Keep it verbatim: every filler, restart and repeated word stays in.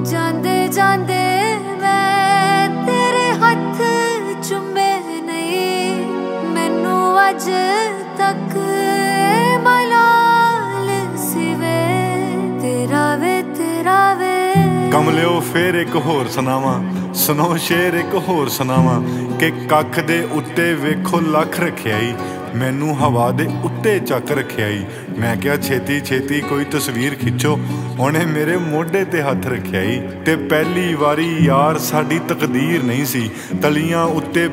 ਜਾਂਦੇ ਜਾਂਦੇ ਮੈਂ ਤੇਰੇ ਹੱਥ ਚੁੰਮੇ ਨਹੀਂ, ਮੈਨੂੰ ਅੱਜ ਤੱਕ ਮਲਾਲ ਸਿਵੇ ਤੇਰਾ ਵੇ ਤੇਰਾ ਵੇ। ਕਮਲਿਓ ਫੇਰ ਇੱਕ ਹੋਰ ਸੁਣਾਵਾਂ, ਸੁਣੋ ਸ਼ੇਰ ਇੱਕ ਹੋਰ ਸੁਣਾਵਾਂ ਕਿ ਕੱਖ ਦੇ ਉੱਤੇ ਵੇਖੋ ਲੱਖ ਰਖਿਆਈ, ਮੈਨੂੰ ਹਵਾ ਦੇ ਉੱਤੇ ਚੱਕ ਰਖਿਆਈ। ਮੈਂ ਕਿਹਾ ਛੇਤੀ ਛੇਤੀ ਕੋਈ ਤਸਵੀਰ ਖਿੱਚੋ, ਉਹਨੇ ਮੇਰੇ ਮੋਢੇ ਤੇ ਹੱਥ ਰੱਖਿਆਈ। ਤੇ ਪਹਿਲੀ ਵਾਰੀ ਯਾਰ ਸਾਡੀ ਤਕਦੀਰ ਨਹੀਂ ਸੀ, ਤਲੀਆਂ ਉੱਤੇ